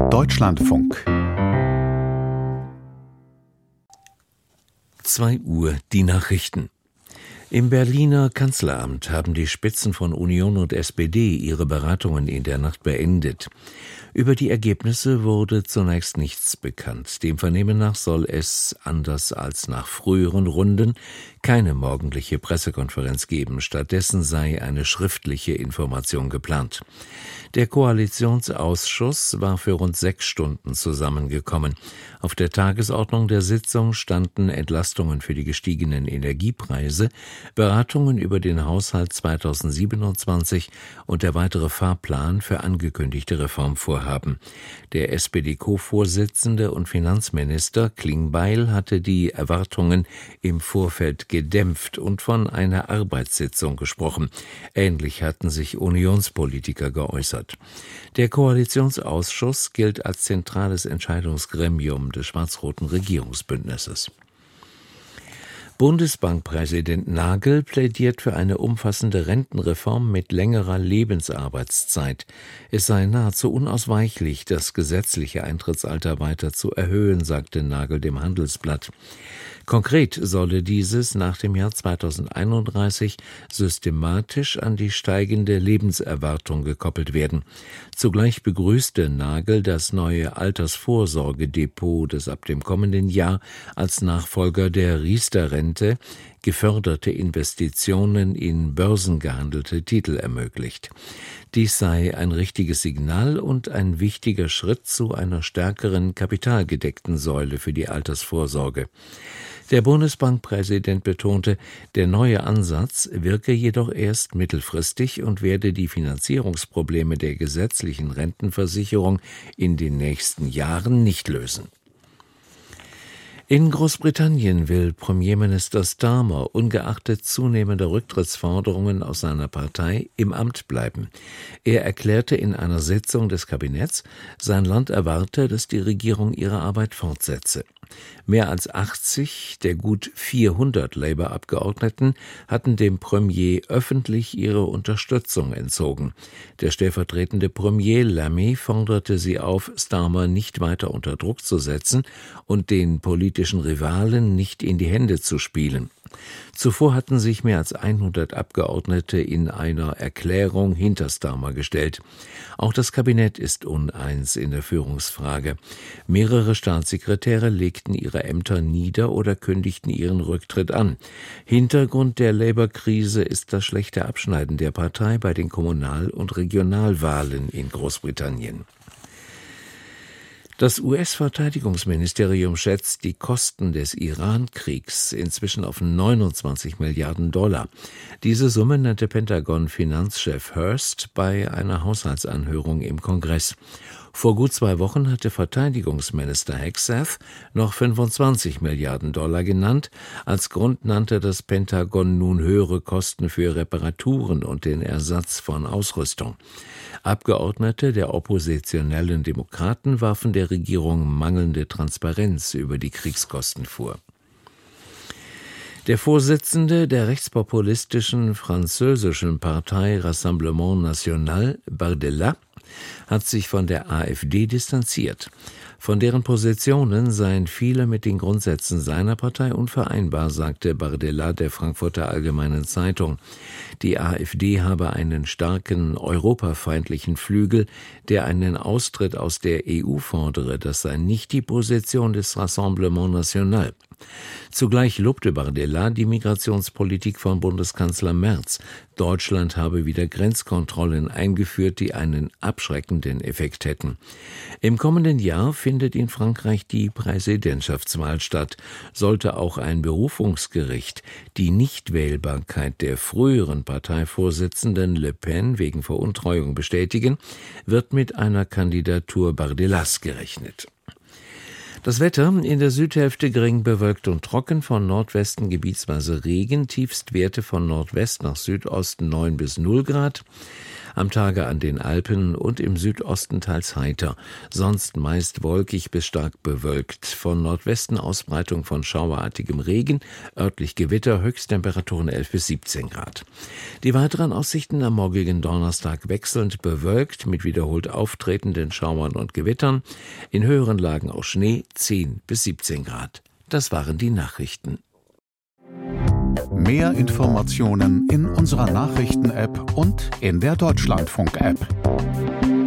Deutschlandfunk 2 Uhr, die Nachrichten. Im Berliner Kanzleramt haben die Spitzen von Union und SPD ihre Beratungen in der Nacht beendet. Über die Ergebnisse wurde zunächst nichts bekannt. Dem Vernehmen nach soll es, anders als nach früheren Runden, keine morgendliche Pressekonferenz geben. Stattdessen sei eine schriftliche Information geplant. Der Koalitionsausschuss war für rund 6 Stunden zusammengekommen. Auf der Tagesordnung der Sitzung standen Entlastungen für die gestiegenen Energiepreise, Beratungen über den Haushalt 2027 und der weitere Fahrplan für angekündigte Reformvorhaben. Der SPD-Co-Vorsitzende und Finanzminister Klingbeil hatte die Erwartungen im Vorfeld gedämpft und von einer Arbeitssitzung gesprochen. Ähnlich hatten sich Unionspolitiker geäußert. Der Koalitionsausschuss gilt als zentrales Entscheidungsgremium des schwarz-roten Regierungsbündnisses. Bundesbankpräsident Nagel plädiert für eine umfassende Rentenreform mit längerer Lebensarbeitszeit. Es sei nahezu unausweichlich, das gesetzliche Eintrittsalter weiter zu erhöhen, sagte Nagel dem Handelsblatt. Konkret solle dieses nach dem Jahr 2031 systematisch an die steigende Lebenserwartung gekoppelt werden. Zugleich begrüßte Nagel das neue Altersvorsorgedepot, das ab dem kommenden Jahr als Nachfolger der Riester-Rente geförderte Investitionen in börsengehandelte Titel ermöglicht. Dies sei ein richtiges Signal und ein wichtiger Schritt zu einer stärkeren kapitalgedeckten Säule für die Altersvorsorge. Der Bundesbankpräsident betonte, der neue Ansatz wirke jedoch erst mittelfristig und werde die Finanzierungsprobleme der gesetzlichen Rentenversicherung in den nächsten Jahren nicht lösen. In Großbritannien will Premierminister Starmer ungeachtet zunehmender Rücktrittsforderungen aus seiner Partei im Amt bleiben. Er erklärte in einer Sitzung des Kabinetts, sein Land erwarte, dass die Regierung ihre Arbeit fortsetze. Mehr als 80 der gut 400 Labour-Abgeordneten hatten dem Premier öffentlich ihre Unterstützung entzogen. Der stellvertretende Premier Lammy forderte sie auf, Starmer nicht weiter unter Druck zu setzen und den politischen Rivalen nicht in die Hände zu spielen. Zuvor hatten sich mehr als 100 Abgeordnete in einer Erklärung hinter Starmer gestellt. Auch das Kabinett ist uneins in der Führungsfrage. Mehrere Staatssekretäre legten ihre Ämter nieder oder kündigten ihren Rücktritt an. Hintergrund der Labour-Krise ist das schlechte Abschneiden der Partei bei den Kommunal- und Regionalwahlen in Großbritannien. Das US-Verteidigungsministerium schätzt die Kosten des Iran-Kriegs inzwischen auf 29 Milliarden $. Diese Summe nannte Pentagon-Finanzchef Hurst bei einer Haushaltsanhörung im Kongress. Vor gut 2 Wochen hatte Verteidigungsminister Hegseth noch 25 Milliarden $ genannt. Als Grund nannte das Pentagon nun höhere Kosten für Reparaturen und den Ersatz von Ausrüstung. Abgeordnete der oppositionellen Demokraten warfen der Regierung mangelnde Transparenz über die Kriegskosten vor. Der Vorsitzende der rechtspopulistischen französischen Partei Rassemblement National, Bardella, hat sich von der AfD distanziert. Von deren Positionen seien viele mit den Grundsätzen seiner Partei unvereinbar, sagte Bardella der Frankfurter Allgemeinen Zeitung. Die AfD habe einen starken europafeindlichen Flügel, der einen Austritt aus der EU fordere. Das sei nicht die Position des Rassemblement National. Zugleich lobte Bardella die Migrationspolitik von Bundeskanzler Merz. Deutschland habe wieder Grenzkontrollen eingeführt, die einen abschreckenden Effekt hätten. Im kommenden Jahr findet in Frankreich die Präsidentschaftswahl statt. Sollte auch ein Berufungsgericht die Nichtwählbarkeit der früheren Parteivorsitzenden Le Pen wegen Veruntreuung bestätigen, wird mit einer Kandidatur Bardellas gerechnet. Das Wetter in der Südhälfte gering bewölkt und trocken, von Nordwesten gebietsweise Regen, Tiefstwerte von Nordwest nach Südosten 9 bis 0 Grad. Am Tage an den Alpen und im Südosten teils heiter, sonst meist wolkig bis stark bewölkt. Von Nordwesten Ausbreitung von schauerartigem Regen, örtlich Gewitter, Höchsttemperaturen 11 bis 17 Grad. Die weiteren Aussichten am morgigen Donnerstag wechselnd bewölkt mit wiederholt auftretenden Schauern und Gewittern, in höheren Lagen auch Schnee, 10 bis 17 Grad. Das waren die Nachrichten. Mehr Informationen in unserer Nachrichten-App und in der Deutschlandfunk-App.